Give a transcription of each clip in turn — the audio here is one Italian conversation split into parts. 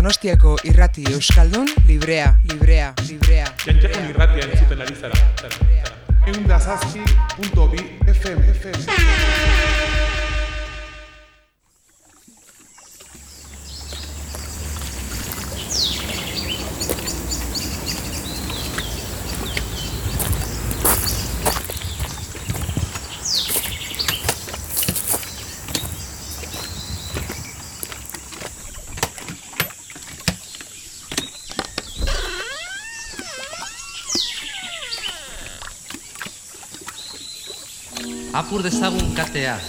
Donostiako irrati euskaldun librea. Jantxakun irratia entzuten ari zara. 107.2 FM. Apur dezagun katea.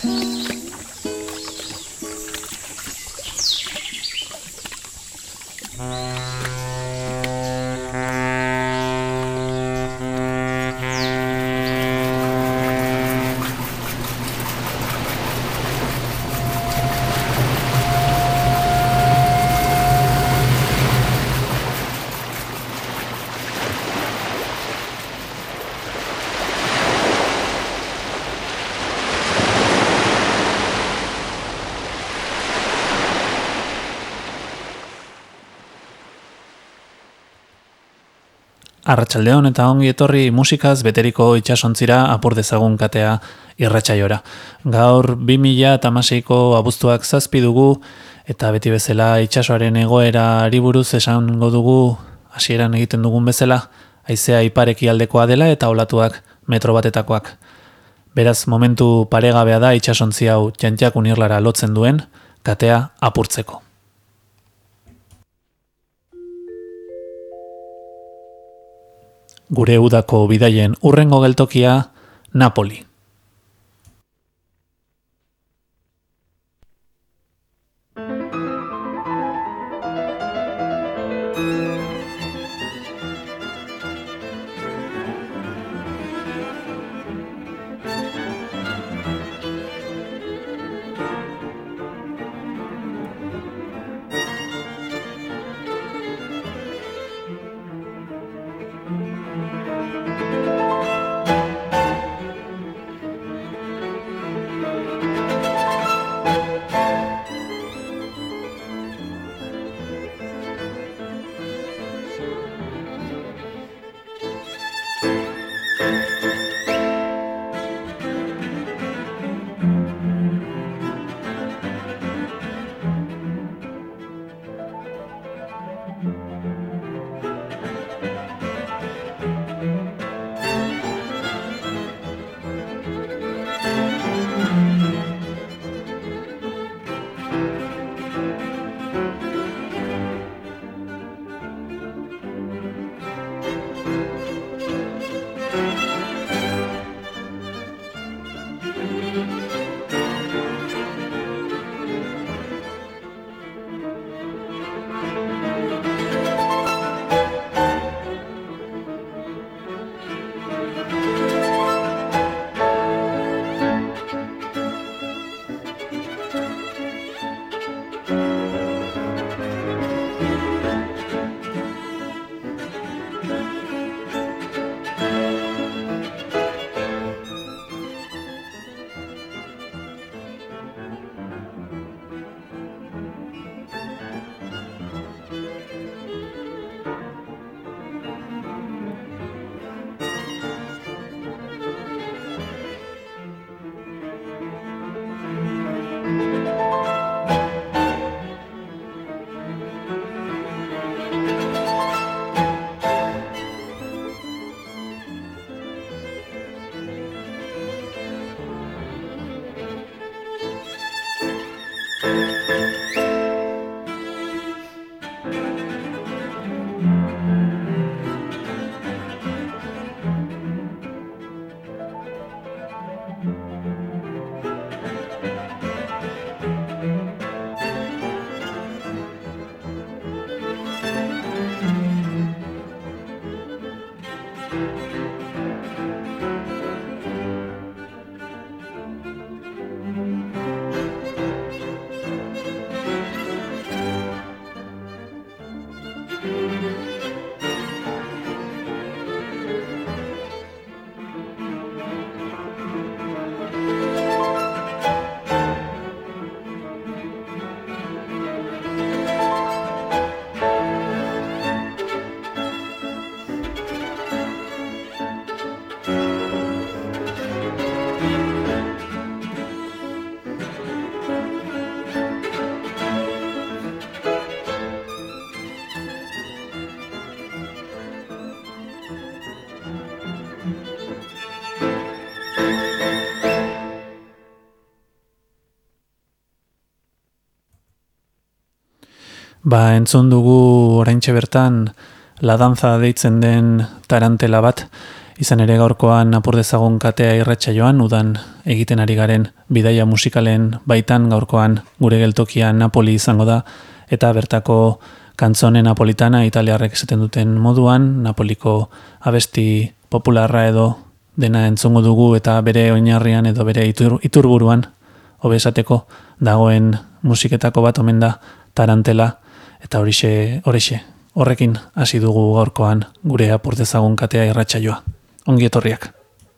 Arratsaldeon eta ongi etorri musikaz beteriko itsasontzira apur dezagun katea irratsaiora. Gaur 2016ko abuztuak 7 dugu eta beti bezala itsasoaren egoerari buruz esango dugu hasieran egiten dugun bezala, haizea ipar-ekialdekoa dela eta olatuak metro batetakoak. Beraz, momentu paregabea da itsasontzi hau Jantxakun irlara lotzen duen katea apurtzeko. Gure udako bidaien hurrengo geltokia, Napoli. Entzun dugu oraintxe bertan La Danza deitzen den tarantela bat, izan ere gaurkoan apur dezagun katea irratsaioan, udan egiten ari garen bidaia musikalen baitan gaurkoan gure geltokian Napoli izango da, eta bertako kantzone napolitana italiarrek esaten duten moduan, Napoliko abesti popularra edo dena entzungo dugu eta bere oinarrian edo bere iturburuan hobe esateko dagoen musiketako bat omen da tarantela, eta horixe horrekin hasi dugu gaurkoan gure apur dezagun katea irratsaioa. Ongi etorriak.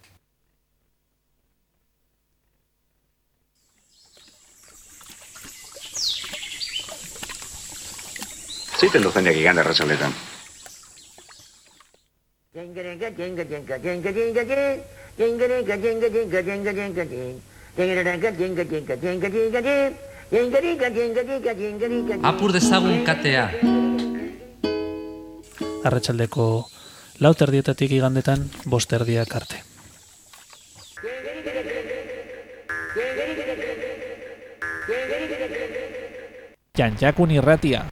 Zeiten dozenek igande arratsaldetan. Apur dezagun katea. Arratsaldeko 4:00 igandetan 5:00 arte. Jantjakun irratia.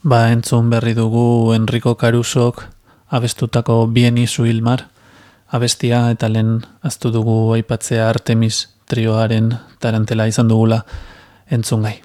Entzun berri dugu Enrico Carusok abestutako Bien izu Hilmar abestia eta lehen aztu dugu aipatzea Artemis trioaren tarantela izan dugula entzun gai.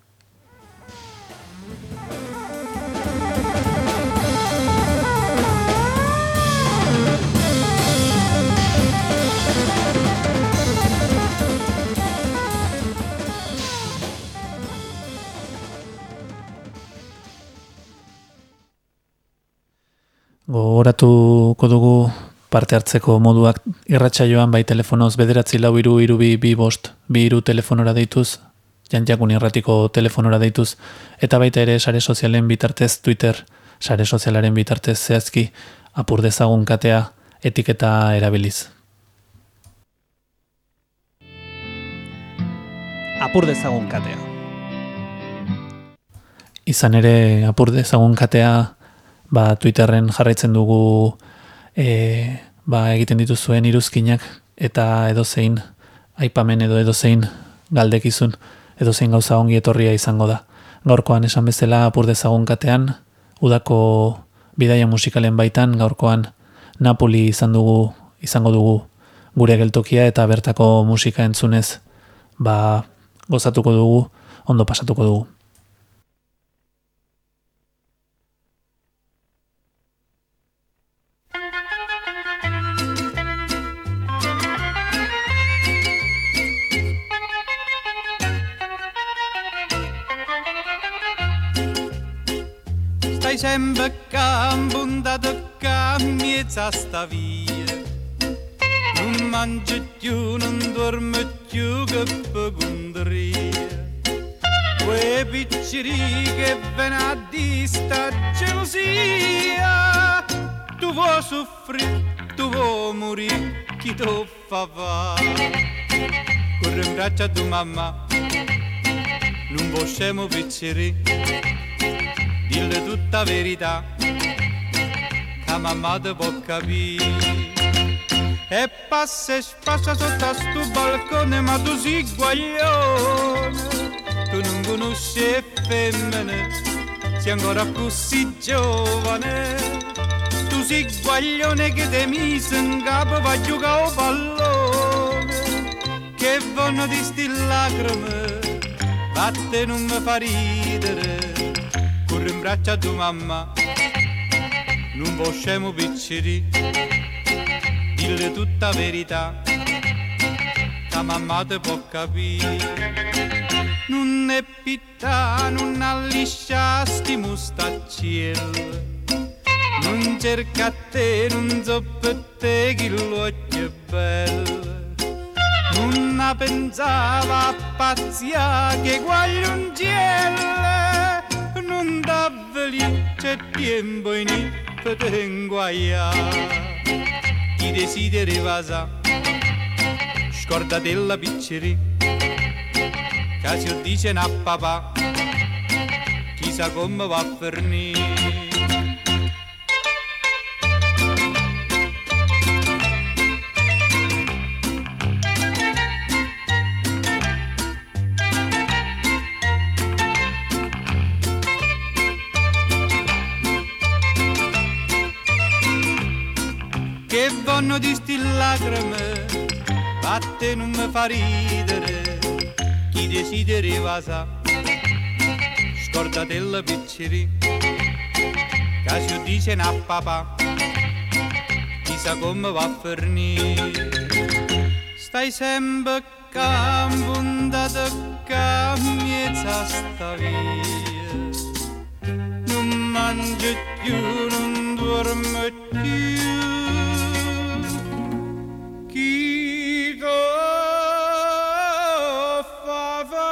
Gogoratuko dugu parte hartzeko moduak irratsaioan bai telefonoz 9432252 telefonora deituz, Janjakun irratiko telefonora deituz, eta baita ere sare sozialen bitartez Twitter, sare sozialaren bitartez zehazki apur dezagun katea etiketa erabiliz. Apur dezagun katea. Izan ere apur dezagun katea Twitterren jarraitzen dugu egiten dituzuen iruzkinak eta edozein aipamen edo edozein galdekizun, edozein gauza ongi etorria izango da. Gaurkoan esan bezala apur dezagun katean, udako bidaia musikalen baitan, gaurkoan Napoli izango dugu gure geltokia eta bertako musika entzunez gozatuko dugu, ondo pasatuko dugu. Stai sempre bunda tocca miezza sta via. Non mangi più, non dormi più che per gondria. Quei picciri che ven a di sta gelosia. Tu vuoi soffrire, tu vuoi morire, chi tu fa va? Corri in braccio a tua mamma, non possiamo picciri. Dille tutta verità, che mamma te può capire. E passa e spassa sotto a sto balcone, ma tu sei guaglione. Tu non conosci le femmine, sei ancora così giovane. Tu sei guaglione che ti mise in capo per giocare a pallone. Che vanno di sti lacrime, vatte non mi fa ridere. Corri in braccio a tua mamma, non possiamo picciri, dille tutta verità, che mamma te può capire. Non è pittà, non alliscia sti mustaccielli, non cerca a te, non so per te chi l'occhio è bello. Non pensava a pazzia che guagliongielle. Non davveli c'è tempo in per te inguaiare. Chi desideri vasa, scordate la picceri, che si dice a papà, chissà come va a finire. Che vanno di sti lacrime, vatte non mi fa ridere. Chi desideri vasa, scordate la picceri, che si dice a papà, chissà come va a finire. Stai sempre campondata che miezza sta via. Non mangi più, non dormi più. Chi to fa fa?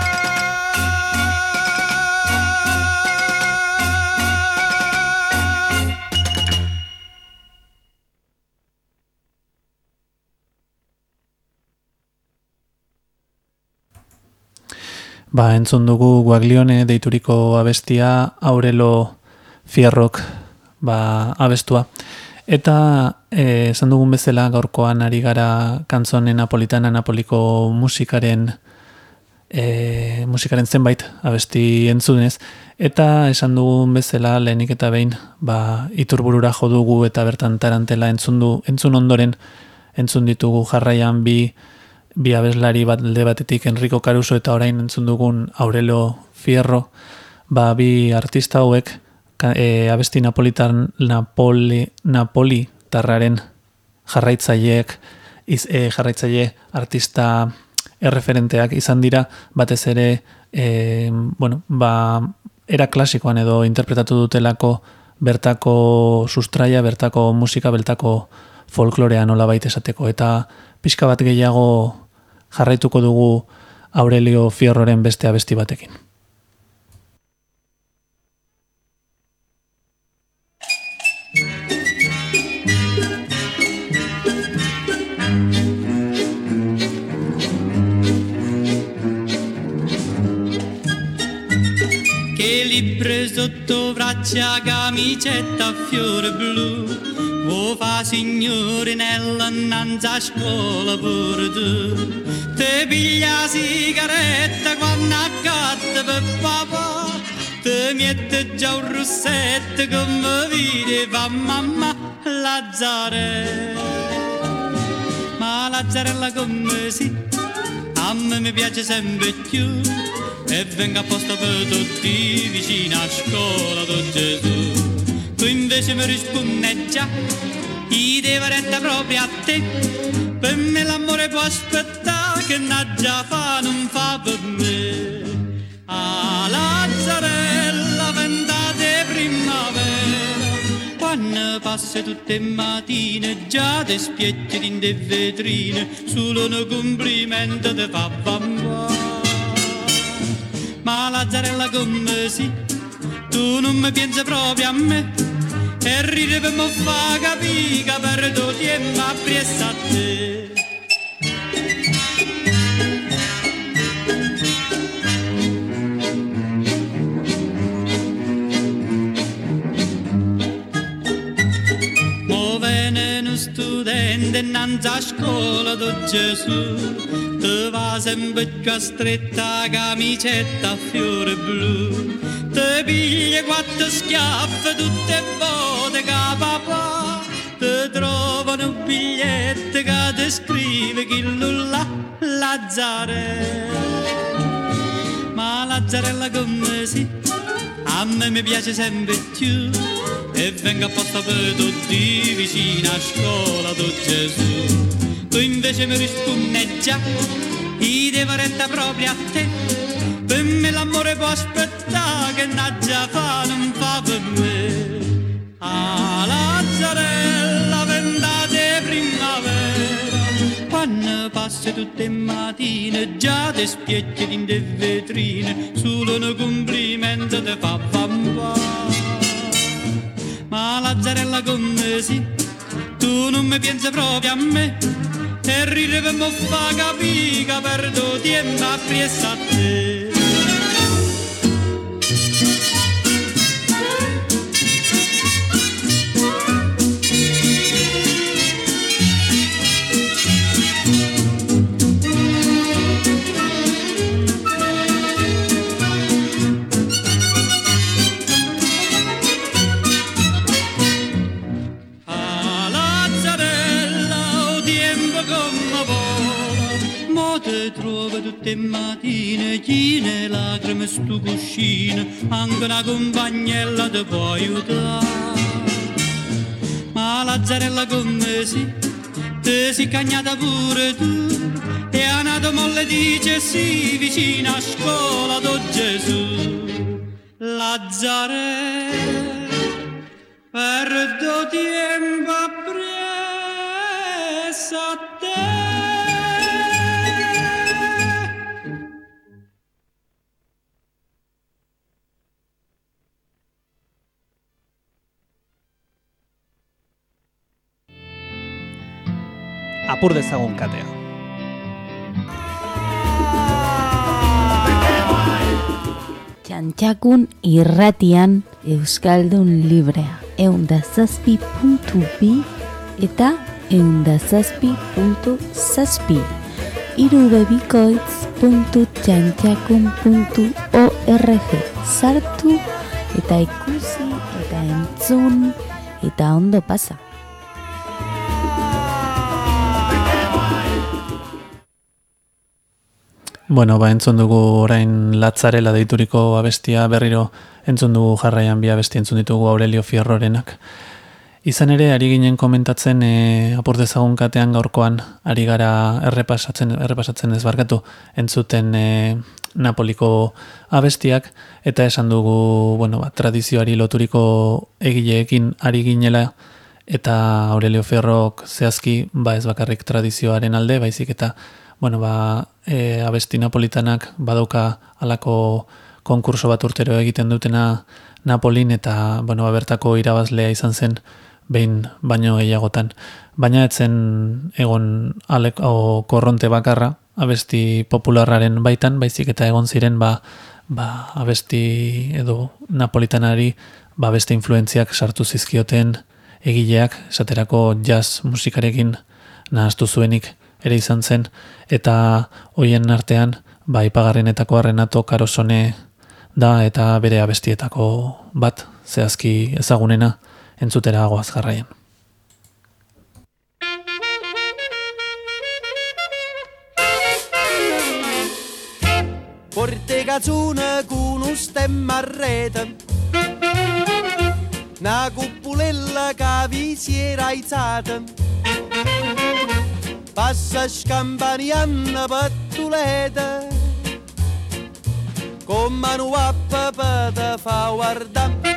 Entzun dugu Guaglione deituriko abestia Aurelo Fierrok abestua. Eta esan dugun bezala gaurkoan ari gara kantzonen napolitana, Napoliko musikaren musikaren zenbait abesti entzunez, eta esan dugun bezala lehenik eta behin Iturburura jo dugu eta bertan Tarantela entzun ondoren entzun ditugu jarraian bi abeslari alde batetik Enrico Caruso eta orain entzun dugun Aurelio Fierro, bi artista hauek abesti napolitarraren jarraitzaile artista erreferenteak izan dira, batez ere era klasikoan edo interpretatu dutelako bertako sustraia, bertako musika, bertako folklorea nolabait esateko, eta pixka bat gehiago jarraituko dugu Aurelio Fierroren beste abesti batekin. Libre sotto braccia, camicetta a fiore blu, vuoi fa signorinella innanzi a scuola pure tu. Te piglia sigaretta quando accatta per papà, te mette già un rossetto come vede fa mamma Lazzarella. Ma Lazzarella come si, a me mi piace sempre più, e venga apposta per tutti vicino a scuola do Gesù. Tu invece mi rispondi già, i devo retta proprio a te, per me l'amore può aspettare, che n'a già fa non fa per me. A Lazzarella ventate primavera, quando passi tutte le mattine già ti spieggi in de vetrine, solo un complimento ti fa bambà. Ma Lazzarella come si, tu non mi pensi proprio a me, e ride per me fa capire che perdo tempo appresso a te. Mo venne uno studente innanzi a scuola do Gesù, te va sempre più a stretta camicetta a fiore blu, te piglia quattro schiaffe tutte e volte che papà, te trovano un biglietto che ti scrive chi là Lazzarella. Ma Lazzarella come si, a me mi piace sempre più, e venga apposta per tutti vicino a scuola do Gesù. Tu invece mi rispondi già, i devo retta proprio a te, per me l'amore può aspettare, che n'a già fa non fa per me. A Lazzarella ventate primavera, quando passi tutte le mattine già ti spieggi in de vetrine, solo un complimento ti fa bambà. Ma Lazzarella come si, tu non mi pensi proprio a me, e ride per me fa capire che perdo tempo appresso a te. Tutte mattine chine lacrime stu cuscino, anche una compagnella ti può aiutare. Ma Lazzarella come si, te si cagnata pure tu, e a nato molle dice sì vicino a scuola do Gesù. Lazzarella perdo tempo appresso a te. Apur dezagun katea. Txantxakun irratian Euskaldun librea 107.2 eta 107.7. irubebikoitz.txantxakun.org sartu eta ikusi eta entzun eta ondo pasa. Bueno, entzun dugu orain Latzarela deituriko abestia, berriro entzun dugu jarraian bi abesti entzun ditugu Aurelio Fierrorenak. Izan ere, ari ginen komentatzen apur dezagun katean gaurkoan, ari gara errepasatzen ezbarkatu, entzuten Napoliko abestiak, eta esan dugu, tradizioari loturiko egileekin ari ginela, eta Aurelio Fierrok zehazki, ez bakarrik tradizioaren alde, baizik eta, abesti napolitanak badauka alako konkurso bat urtero egiten dutena Napolin, eta, bertako irabazlea izan zen, behin baino gehiagotan. Baina etzen egon korronte bakarra, abesti popularraren baitan, baizik eta egon ziren abesti edo napolitanari beste influentziak sartu zizkioten egileak, esaterako jazz musikarekin nahaztu zuenik ere izan zen, eta hoien artean ipagarrienetako Renato Carosone da, eta bere abestietako bat zehazki ezagunena entzutera goaz jarraian. Porte cazzuna con un stemma a rete, una cuppulella che vi si era alzata, passa scampanianna pattuleta, con mano a papà te fa guardare.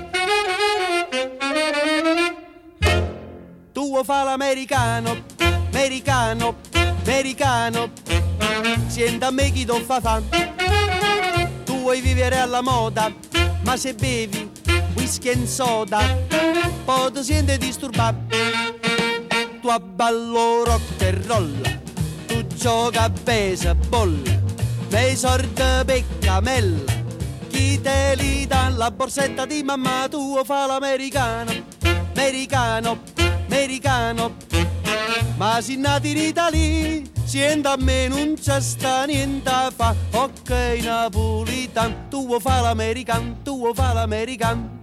Tu fa l'americano, americano, americano, sienta a me chi tu fa. Tu vuoi vivere alla moda, ma se bevi whisky e soda, poi ti senti disturbato. Tu abballo rock e roll, tu gioca a baseball, nei sordi peccamella, chi te li dà la borsetta di mamma, tu fa l'americano, americano, americano, ma si nati in Italia, sienta a me non c'è sta niente a fa, ok napolitan, tu fa l'americano, tu fa l'americano.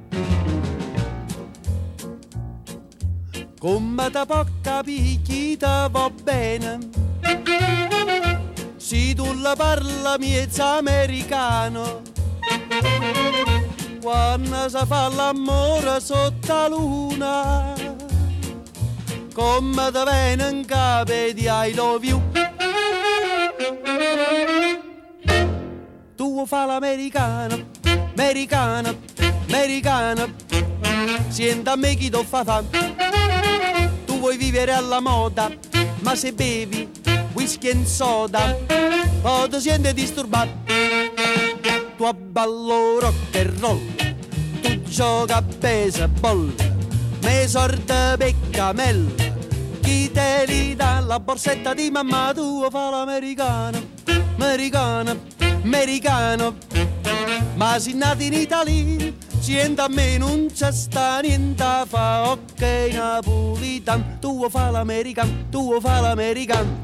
Come te può capire chi te va bene, se tu la parla miezza americano, quando si fa l'amore sotto la luna, come te viene in capo di I love you. Tu fa l'americano, americano, americano, sienta a me chi tu fa. Tu vuoi vivere alla moda, ma se bevi whisky e soda, poi ti senti disturbato. Tu abballo rock e roll, tu gioca a baseball, me sorte peccamella, chi te li dà la borsetta di mamma, tu fa l'americano, americano, americano, ma si nati in Italia, sienta a me non c'è sta niente a fa, ok napolitan, tu fa l'americano, tu fa l'americano.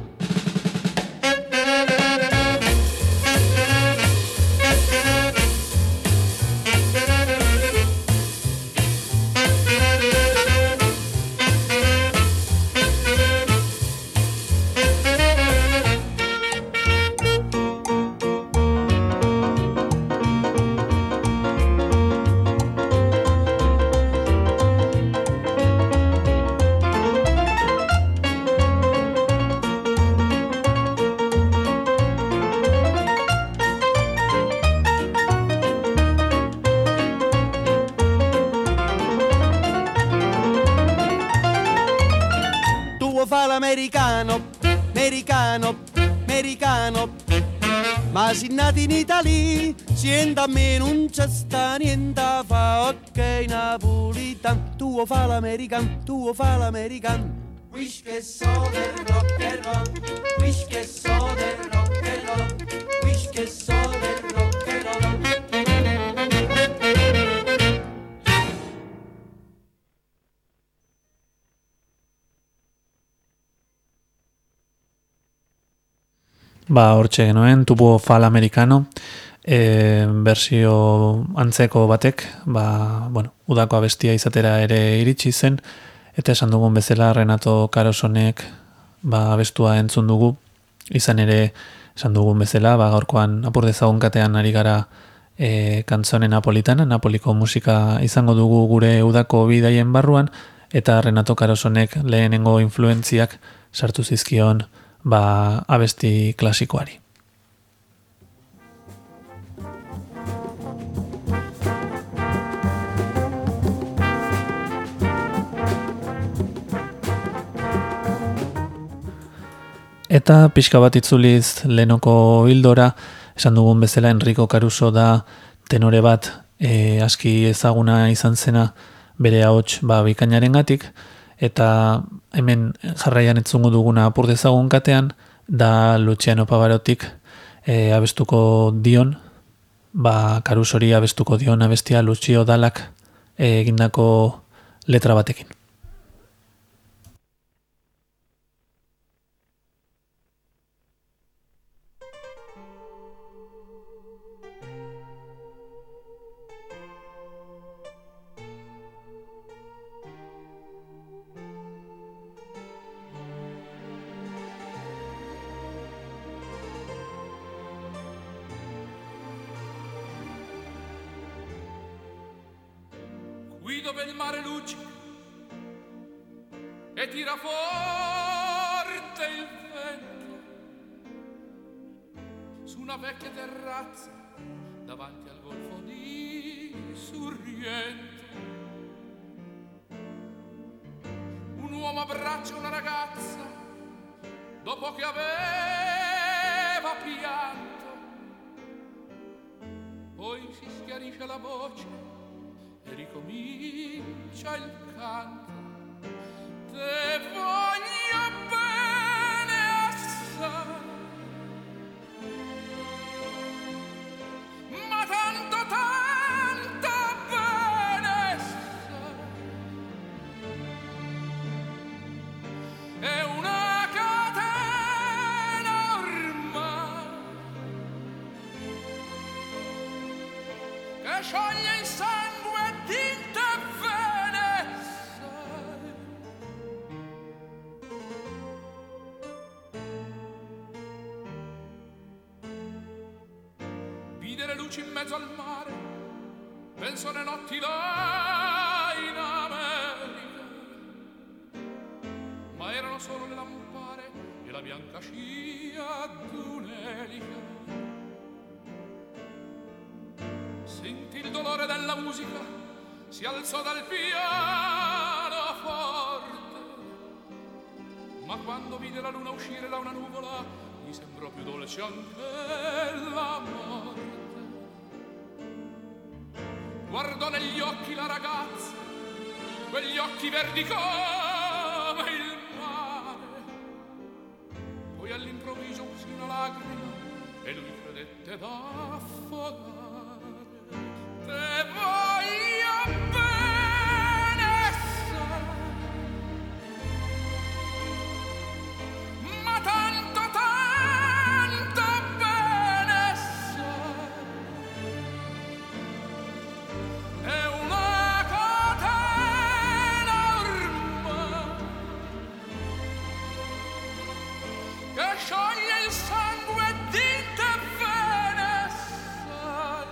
Americano, americano, americano, ma si nati in Italia, sienta a me non c'è sta niente a fa, ok napolitan, tu fa l'americano, tu fa l'americano. Wish che so del rock and roll, wish che so del rock and roll, wish che so del rock and roll. Hortxe genuen, tubo fal americano, bersio antzeko batek, udako abestia izatera ere iritsi zen, eta esan dugun bezala Renato Carosonek abestua entzun dugu, izan ere esan dugun bezala, gaurkoan apur dezagun katean ari gara kantzone napolitana, Napoliko musika izango dugu gure udako bidaien barruan, eta Renato Carosonek lehenengo influentziak sartu zizkion abesti klasikoari. Eta pixka bat itzuliz lehenoko hildora, esan dugun bezala Enrico Caruso da tenore bat aski ezaguna izan zena bere ahots bikainarengatik, eta hemen jarraian entzungo duguna apur dezagun katean, da Luciano Pavarotik abestuko dion, Carusori abestuko dion abestia Lucio Dallak egindako letra batekin. Qui dove il mare luccica e tira forte il vento, su una vecchia terrazza davanti al golfo di Sorrento, un uomo abbraccia una ragazza dopo che aveva pianto, poi si schiarisce la voce e ricomincia il canto. Te voglio bene assai, ma tanto bene assai. È una catena ormai che scioglie il sangue tinte e vene, sai. Vide le luci in mezzo al mare, penso alle notti là in America, ma erano solo le lampare e la bianca scia d'un'elica. Sentì il dolore della musica, si alzò dal pianoforte, ma quando vide la luna uscire da una nuvola, gli sembrò più dolce anche la morte. Guardò negli occhi la ragazza, quegli occhi verdi come il mare, poi all'improvviso uscì una lacrima e lui credette d'affogare. Te voglio bene assai, ma tanto bene assai. È una catena ormai che scioglie il sangue tinte e vene assai.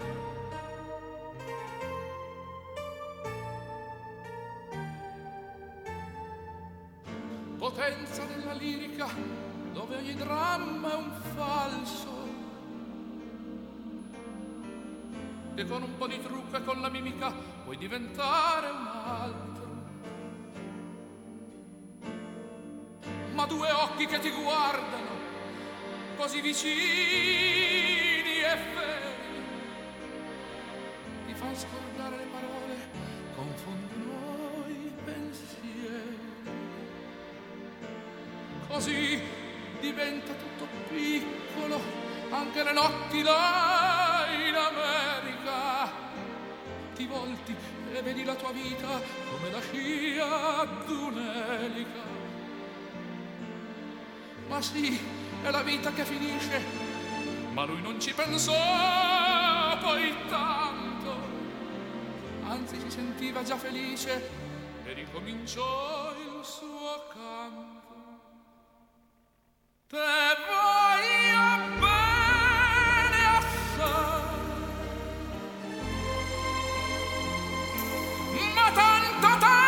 Potenza della lirica, dove ogni dramma è un falso, e con un po' di trucco e con la mimica puoi diventare un altro. Ma due occhi che ti guardano, così vicini e veri, ti fanno scordare le parole, confondono i pensieri. Così diventa tutto piccolo, anche le notti là in America. Ti volti e vedi la tua vita come la scia d'un'elica. Ma sì, è la vita che finisce, ma lui non ci pensò poi tanto, anzi si sentiva già felice e ricominciò il suo canto. Te voglio bene assai, ma tanto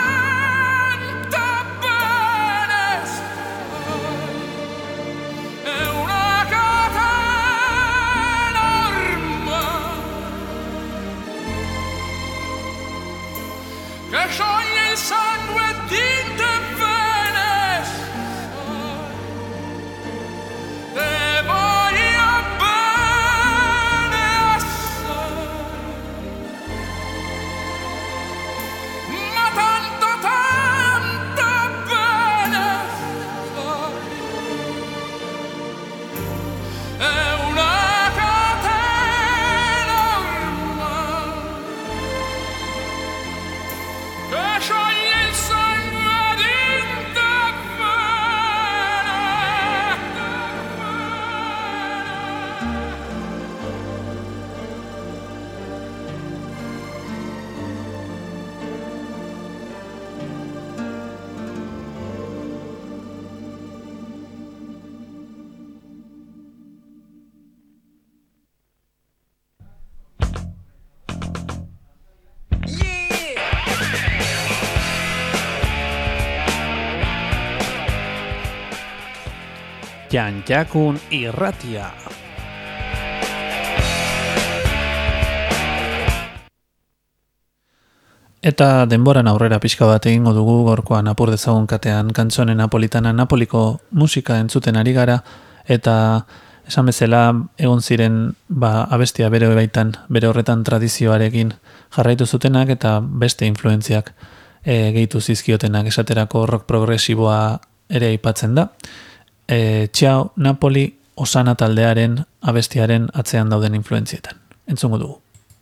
bene stai, è una catena ormai che scioglie il sangue di te bene stai, te voglio bene assai, ma tanto bene stai, è una catena ormai che scioglie il sangue di te bene. Jantjakun irratia. Eta denboran aurrera pixka bat egingo dugu gorkoan apur dezagun katean kantzone napolitana Napoliko musika entzuten ari gara, eta esan bezala egon ziren abestia bere baitan, bere horretan tradizioarekin jarraitu zutenak eta beste influentziak gehitu zizkiotenak, esaterako rock progresiboa ere aipatzen da. Ciao Napoli Osana taldearen abestiaren atzean dauden influentzietan. Entzungo dugu.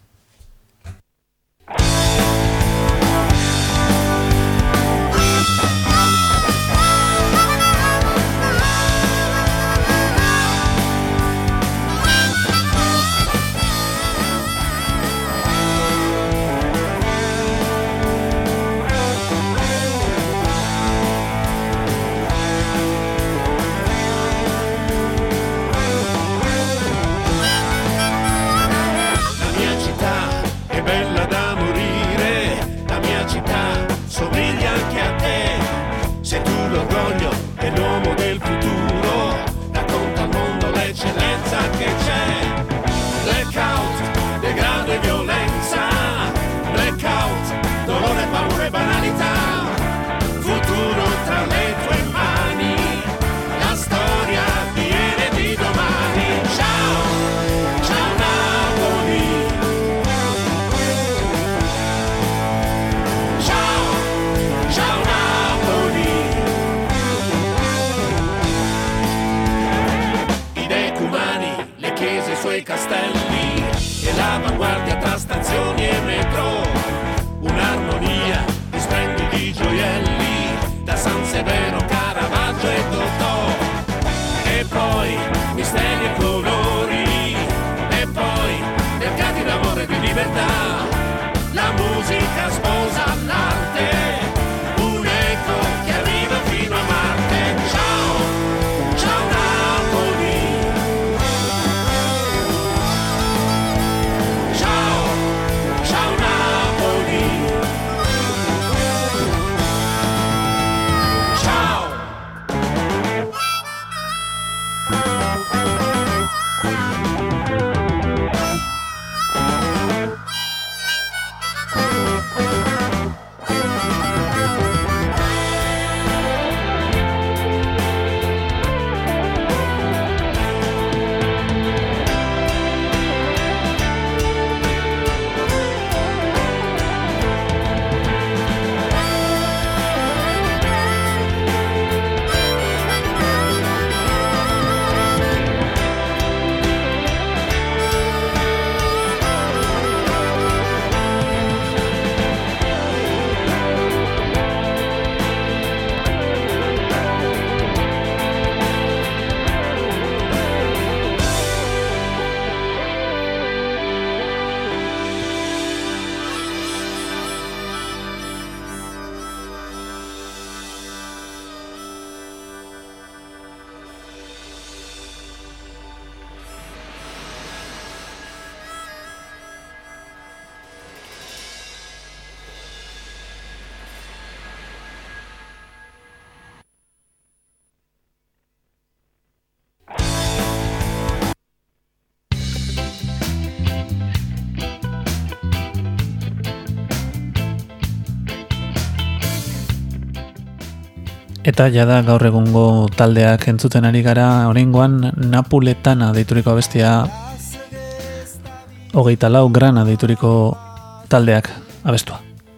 Castelli e l'avanguardia tra stazioni e metro, un'armonia di splendidi gioielli da San Severo, Caravaggio e Totò, e poi misteri e colori, e poi mercati d'amore e di libertà, la musica sposa l'arte, un eco che arriva fino a Marte. Ciao, ciao Napoli. Ciao Eta jada gaur egungo taldeak entzuten ari gara, oraingoan Napuletana deituriko abestia, 24 Grana deituriko taldeak abestua.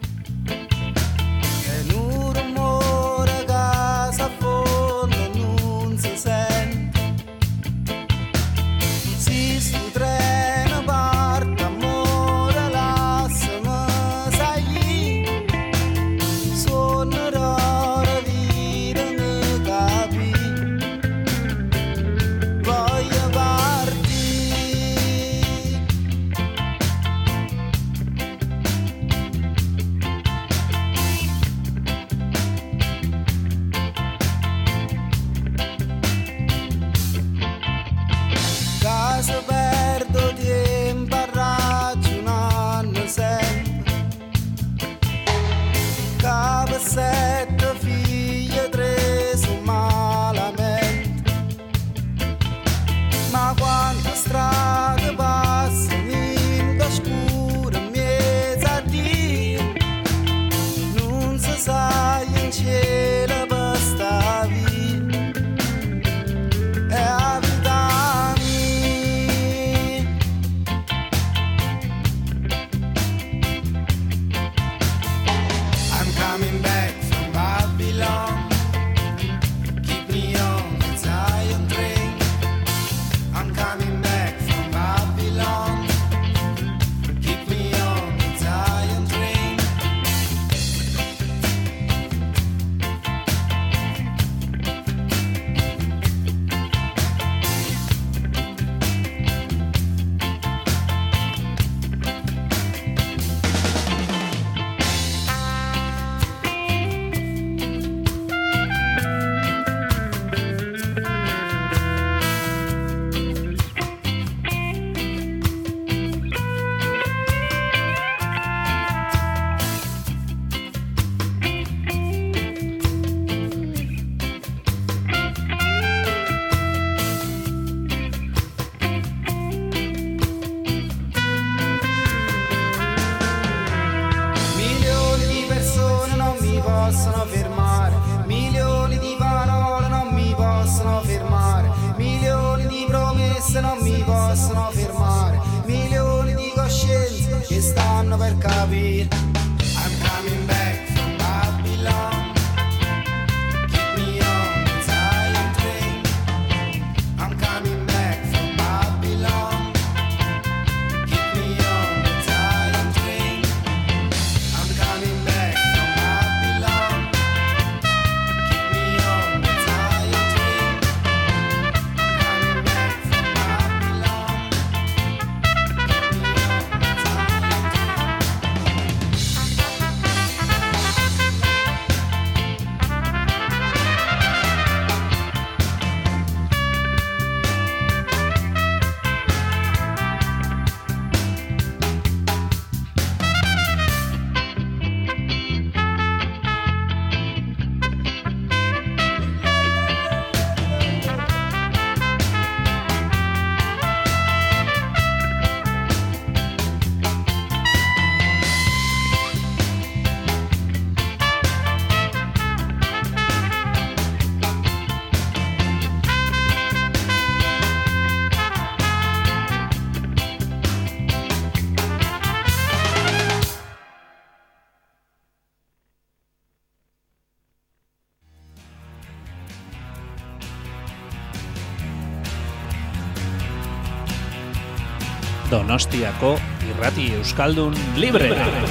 Donostiako irrati euskaldun libre.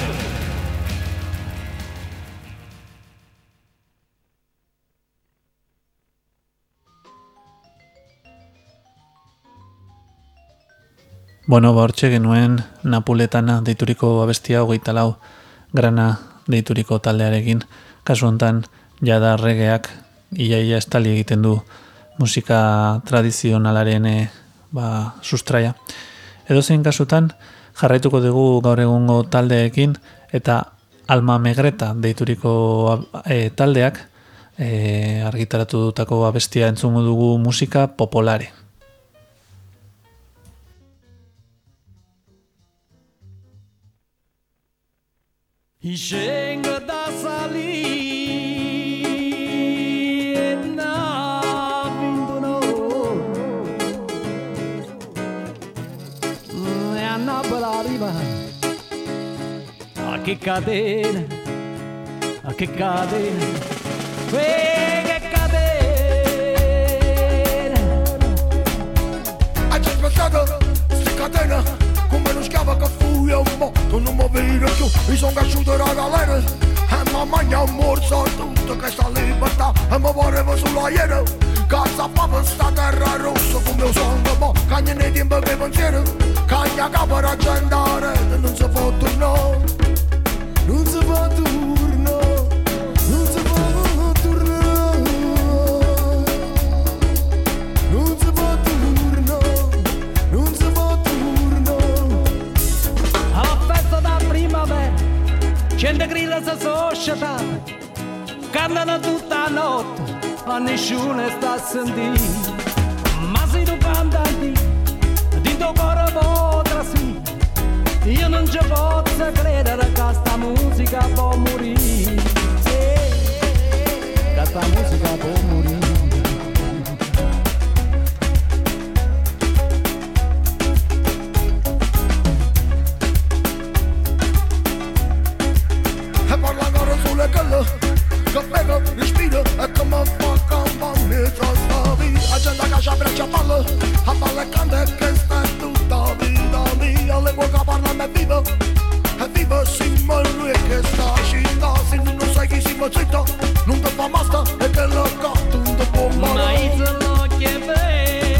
Bueno, hortxe genuen Napuletana deituriko abestia 24 Grana deituriko taldearekin. Kasu hontan jada regeak iaia estali egiten du musika tradizionalaren sustraia. Edozein kasutan jarraituko dugu gaur egungo taldeekin eta Alma Megreta deituriko taldeak argitaratu dutako abestia entzungo dugu musika popolare. Scengo da salire a Napoli arriva. Ah, che catena, ah, che catena, che catena. Hai già spezzato sti catena come uno schiavo che fu io un po', tu non mi vedi più, mi sono cresciuto da galera e mamma mi ha morso tutto questa libertà e mi volevo sulla iera. Casa papà sta terra rossa come un sangue po', cagna nei tempi che pensiero, cagna capo raggiondare e non si può tornare, non si può tornare, non si può tornare, non si può tornare, non si può tornare. Alla festa da primavera, 100 grida si sono sciatate, cantano tutta la notte. Ma nessuno sta a sentire, ma se tu canti, di tuo cuore potrà sì. Io non ci posso credere che sta musica può morire, che sta musica può morire. E parla ancora sulle calle, che pega, respira e che mi fa campare tra sta vita. La gente che ci abbraccia a palle e canta che sta tutta vita mia. Le vuoi che parla e viva siamo lui che sta città. Se non sai chi siamo zitta, non ti fa basta e che lo canto non ti può male. Ma io sono che vega.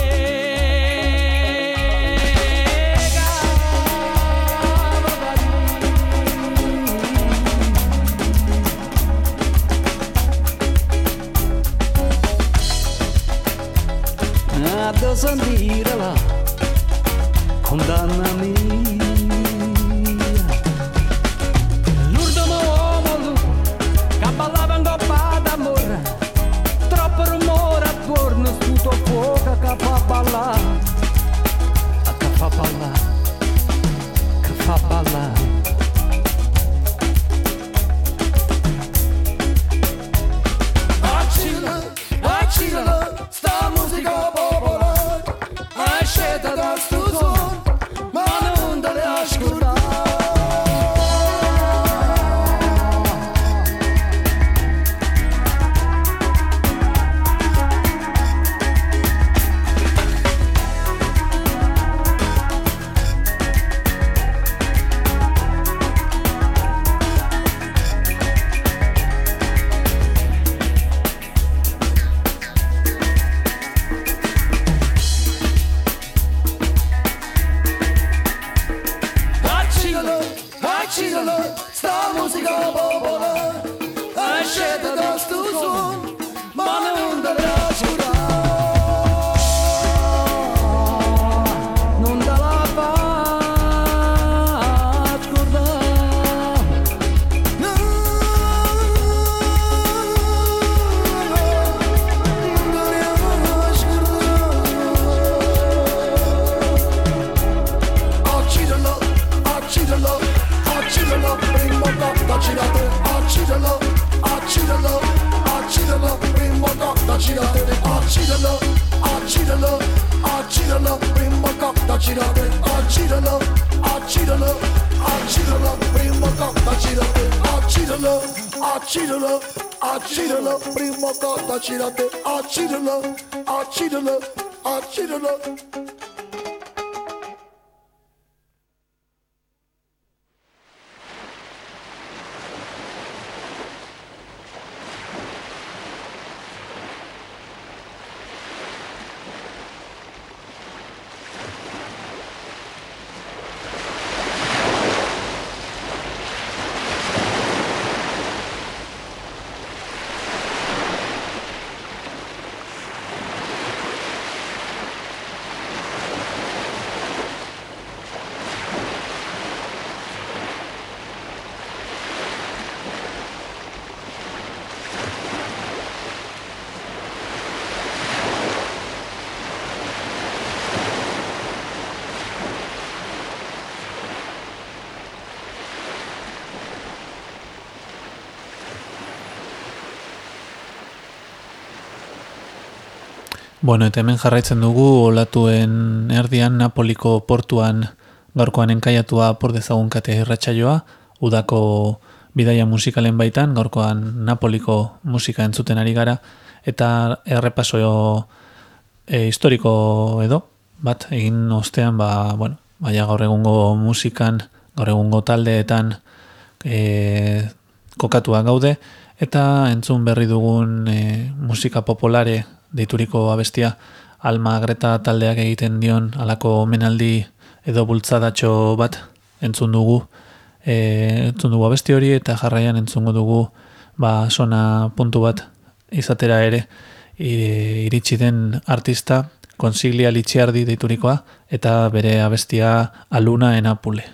Devo sentirla, condanna mia. L'ultimo uomo lui, che ballava in coppa d'amore, troppo rumore attorno, sputo fuoco che fa ballare, che fa ballare, che fa ballare. Accilla, sta musica popolare, è scelta da sto suono, ma non te le ascoltare. Accilla, sta musica popolare, è scelta da sto suono, ma non te le ascoltare. Non te la fa scordare. No, non te la scordare. Accilla, prima gatta girate. Accilla, prima gatta girate. Accilla, prima gatta girate. Accilla, prima gatta girate. Accilla, prima gatta girate. Accilla. Bueno, eta hemen jarraitzen dugu olatuen erdian Napoliko portuan gaurkoan enkaiatua apur dezagun katea irratsaioa, udako bidaia musikalen baitan, gaurkoan Napoliko musika entzuten ari gara, eta errepaso historiko edo, bat egin ostean, baina gaur egungo musikan, gaur egungo taldeetan kokatua gaude, eta entzun berri dugun musika populare deituriko abestia, Alma Greta taldeak egiten dion alako omenaldi edo bultzadatxo bat entzun dugu abesti hori, eta jarraian entzungo dugu sona puntu bat izatera ere iritsi den artista Consiglia Licciardi deiturikoa, eta bere abestia Aluna en Apule.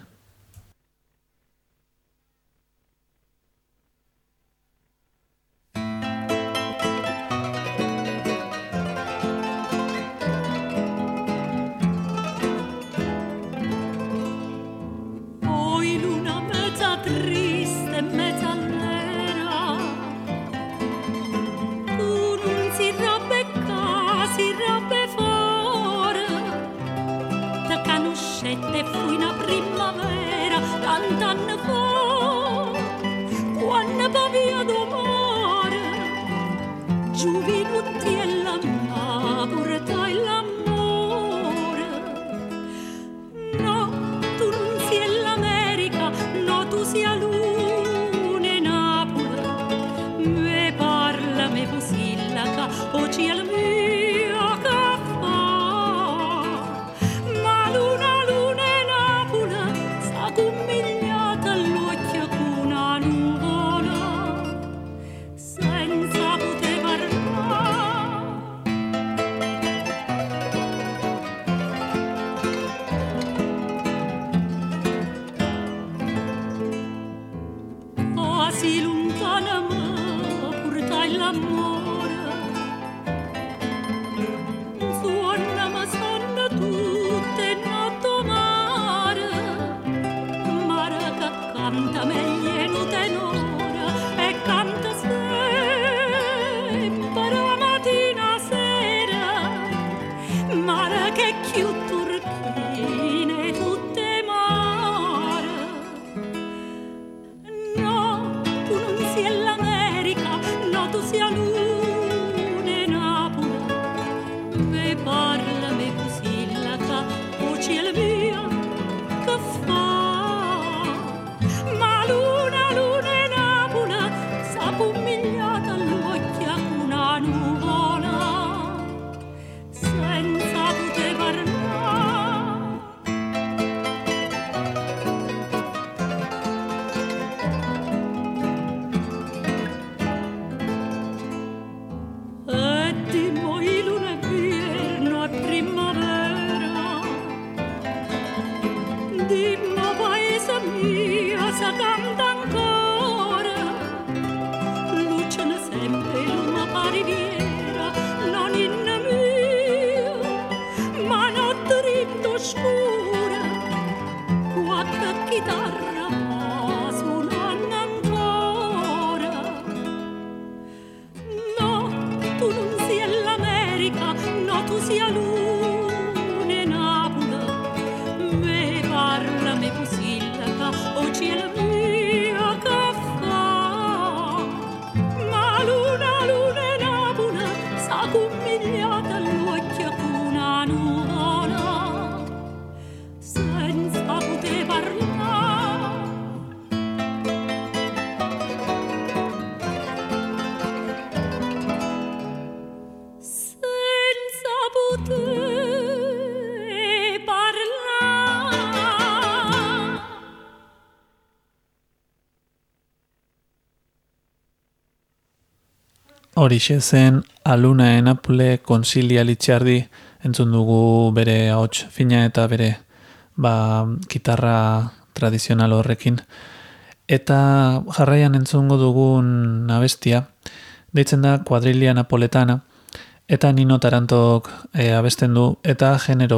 Horixe zen Aluna en Apule Consiglia Licciardi, entzun dugu bere ahots fina eta bere gitarra tradizional horrekin. Eta jarraian entzungo dugun abestia, deitzen da Quadrilla Napoletana, eta Nino Tarantok abesten du, eta genero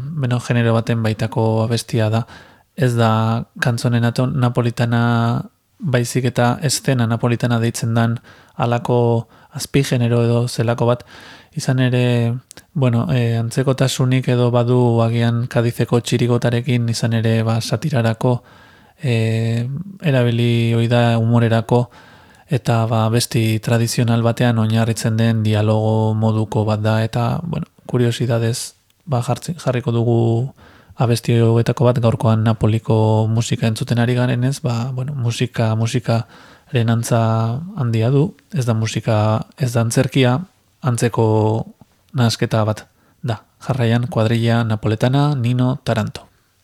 baten baitako abestia da. Ez da kantzone napolitana baizik eta eszena napolitana deitzen dan halako azpigenero edo zelako bat, izan ere, antzekotasunik edo badu agian Kadizeko txirigotarekin, izan ere satirarako, erabili oida humorerako, eta besti tradizional batean oinarritzen den dialogo moduko bat da, eta, kuriosidadez, jarriko dugu abesti hauetako bat gaurkoan Napoliko musika entzuten ari garenez, musikaren antza handia du, ez da musika, ez da antzerkia, antzeko nahasketa bat da. Jarraian kuadrilla napoletana Nino Taranto.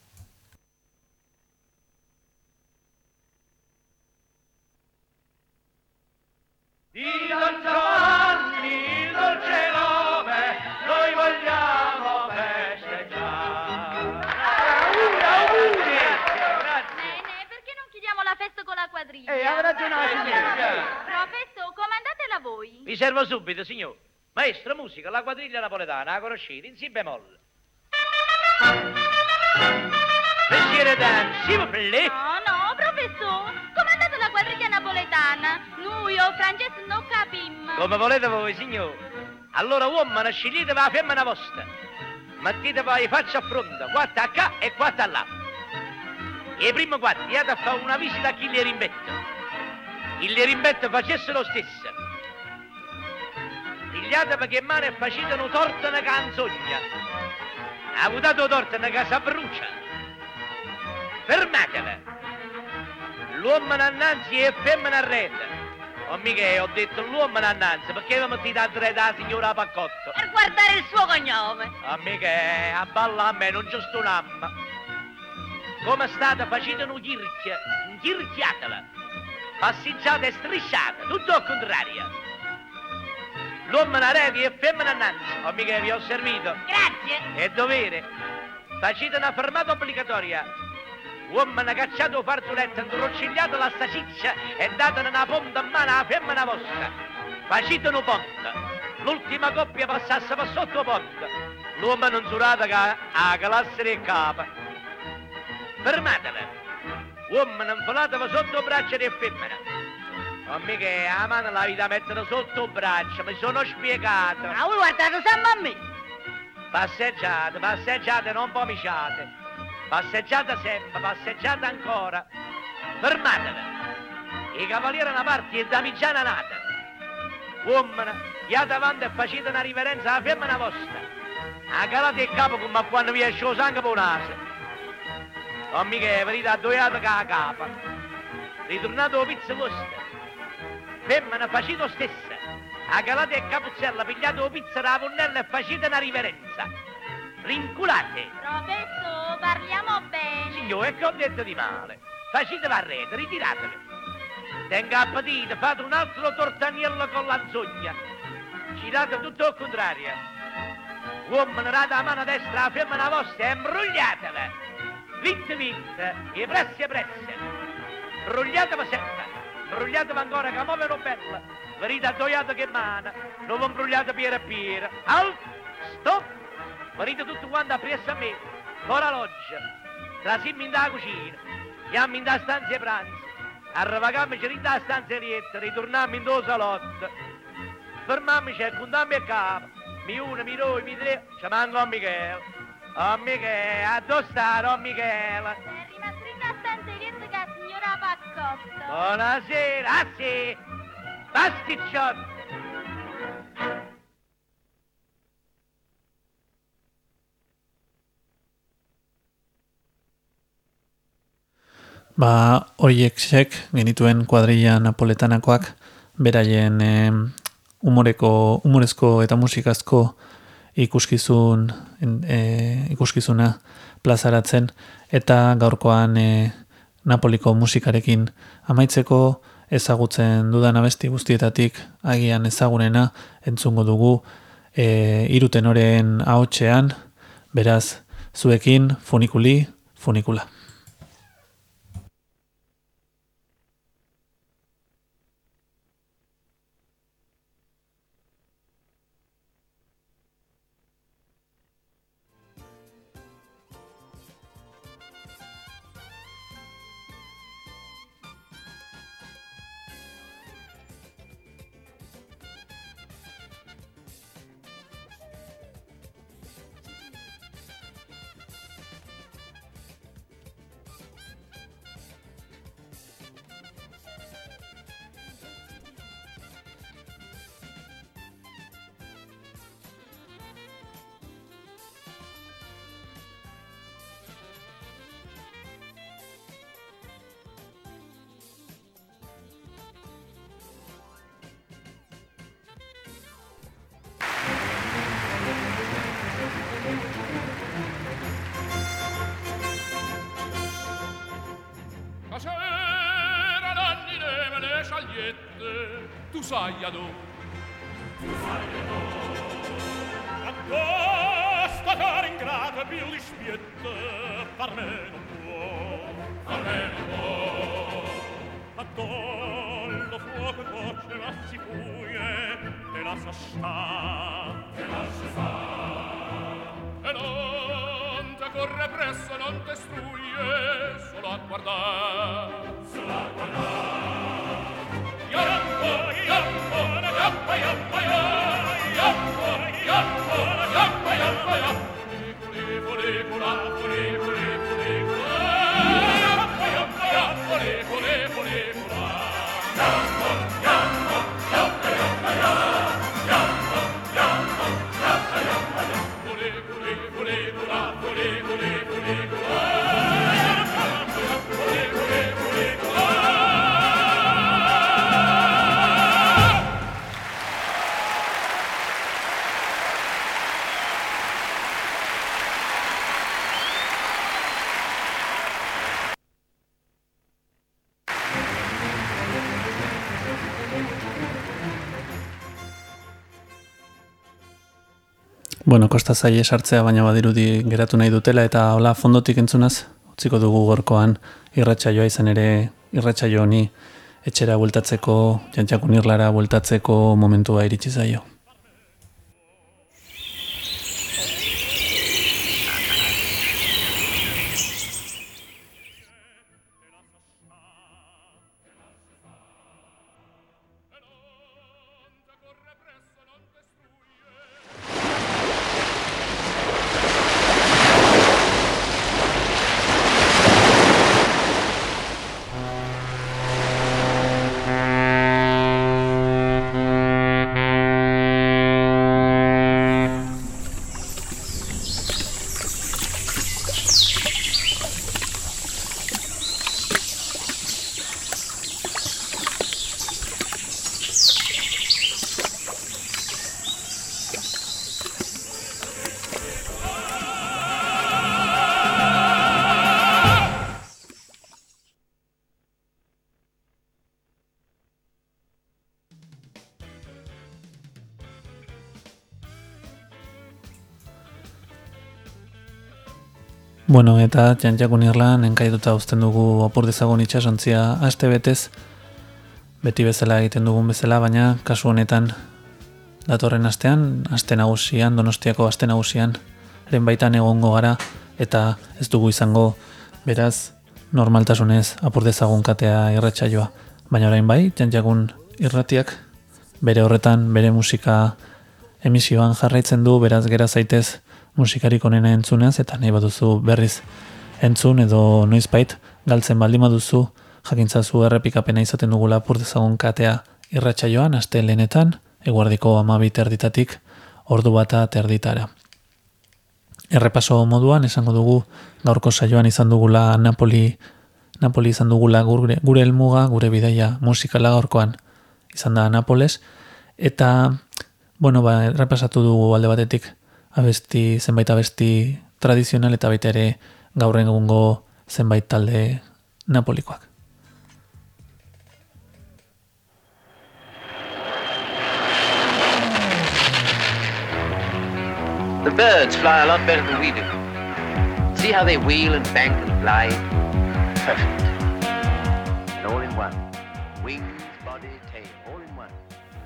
Ha ragione la signora. Professor, comandatela voi. Vi servo subito, signor. Maestro, musica, la quadriglia napoletana, la conoscete, in si bemolle. Messiere Dan, s'il vous plaît. No, professor, comandate la quadriglia napoletana. Noi o francese non capim. Come volete voi, signor. Allora, uomo, sceglietevi la femmina vostra. Mettetevi faccia a fronte, quattro a qua e quattro a là. E prima quattro, andate a fare una visita a chi li rimbetta. Il rimbetto facesse lo stesso. Digliate perché mano e facete una torta una canzogna. Ha avuto torta una casa brucia. Fermatevi. L'uomo annanzi e femmina a rete. Oh mica ho detto l'uomo annanzi, perché vi mettete a rete la signora Paccotto? Per guardare il suo cognome. Oh mica a balla a me, non c'è sto un'amma. Come state facendo un ghirchiatela. Passeggiate e strisciate, tutto al contrario. L'uomo a rete e femmina annanzi. Oh mica vi ho servito. Grazie. È dovere. Facete una fermata obbligatoria. Uomo ha cacciato un farzuletto, incrocigliato la staciccia e date una ponta in mano alla femmina vostra. Facete un ponte. L'ultima coppia passasse per sotto il ponte. L'uomo non surata che ha classe del capo. Fermatevi. Uomo infilatevi sotto il braccio di femmina. Non mica la mano la vita mettere sotto il braccio, mi sono spiegato. Ma voi guardate sempre a me. Passeggiate, non pomiciate. Passeggiate sempre, passeggiate ancora. Fermatevi. I cavalieri una parte e damigiana nata. Uomo, iate avanti e facete una riverenza alla femmina vostra. Calate il capo come quando vi esce lo sangue per un naso. Non mica venite addoiate con la capa. Ritornate la pizza vostra. Femmina, facete lo stesso. Calate il capuzzella, pigliate la pizza dalla ponnella e facete una riverenza. Rinculate. Professor, parliamo bene. Signore, che ho detto di male? Facetevi a rete, ritiratevi. Tenga appetito, fate un altro tortaniello con l'anzogna. Girate tutto al contrario. Uomo, date la mano destra alla femmina vostra e imbrogliatevi. Vitte, e presse. Imbrogliatevi sempre. Imbrogliatevi ancora, che muovono bella. Venite addoiate che mano. Non vi imbrogliate piera. Halt, stop. Venite tutti quanti appresso a me. Ora loggia. Trasimmi in da cucina. Andiamo in da stanza pranzo. Arravagamici in da stanza lietta. Ritorniamo in do salotto. Fermiamoci e contiamo il capo. Mi uno, mi due, mi tre. Ci manca a Michele. Oh Michele, a dove sta, oh Michele? È rimasto in da stanza lietta che la signora Paccotto. Buonasera, ah sì. Pasticciotto. Horiek genituen kuadrilla napoletanakoak, beraien humorezko eta musikazko ikuskizuna plazaratzen, eta gaurkoan Napoliko musikarekin amaitzeko ezagutzen dudan abesti guztietatik agian ezagunena entzungo dugu hiru tenoren ahotsean, beraz zuekin funikula. magliette, tu sai adò. A questa cara ingrata più di spiette, far me non può. Ma tollo fuoco e forse la si fuie, te la sa sta. E non te corre presso, non te struie, solo a guardar. Iampo, iampo, na iampa, iampa, iampo, iampo, na iampa, iampa, iampo. Fulicula, fulicula, fulicula, iampa, iampa, iampo, fulicula, fulicula. Iampo, iampo, iampa, iampa, iampo, iampo, iampa, iampa, iampo. Fulicula, fulicula, fulicula, fulicula, iampa, iampa, fulicula, fulicula. Bueno, kosta zaie sartzea, baina badirudi geratu nahi dutela, eta hola fondotik entzunaz, utziko dugu gorkoan irratsaioa, izan ere irratsaio honi etxera bueltatzeko, Jantxakun Irlara bueltatzeko momentua iritsi zaio. Bueno, eta Jantxakun Irlan enkaituta uzten dugu Apur dezagun itsasontzia aste betez, beti bezala egiten dugun bezala, baina kasu honetan datorren astean, aste nagusian, Donostiako aste nagusian, eren baitan egongo gara, eta ez dugu izango, beraz, normaltasunez Apur dezagun katea irratsaioa. Baina orain bai, Jantxakun Irratiak bere horretan, bere musika emisioan jarraitzen du, beraz gera zaitez musikarik onena entzunez, eta nahi baduzu berriz entzun edo noizbait galtzen baldin baduzu, jakintzazu errepikapena izaten dugula Apur dezagun katea irratsaioan aste lehenetan, eguerdiko 12:00 ordu bata terditara. Errepaso moduan esango dugu gaurko saioan izan dugula Napoli izan dugula gure helmuga, gure bidaia musikala gaurkoan izan da Napoles, eta bueno, errepasatu dugu alde batetik zenbait abesti tradizional eta baita ere gaur egungo zenbait talde napolikoak. The birds fly a lot better than we do. See how they wheel and bank and glide? Perfect. And all in one. Wings, body, tail, all in one.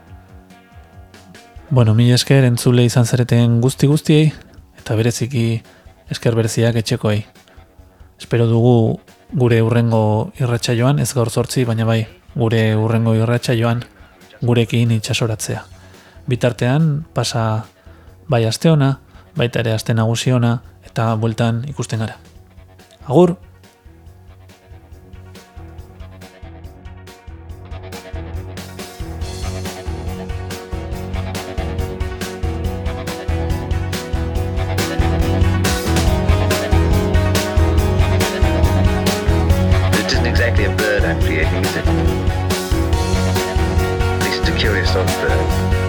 Bueno, mila esker entzule izan zareten guztiei, eta bereziki esker bereziak etxekoei. Espero dugu gure urrengo irratsaioan, ez gaur 8, baina bai, gure urrengo irratsaioan gurekin itsasoratzea. Bitartean, pasa bai aste ona, baita ere aste nagusi ona, eta bueltan ikusten gara. Agur! Exactly a bird I'm creating, is it? At least it's a curious sort of bird.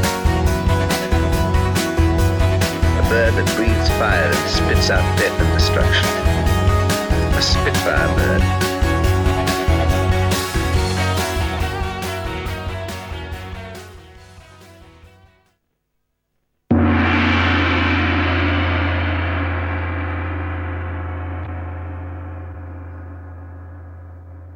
A bird that breathes fire and spits out death and destruction. A Spitfire bird.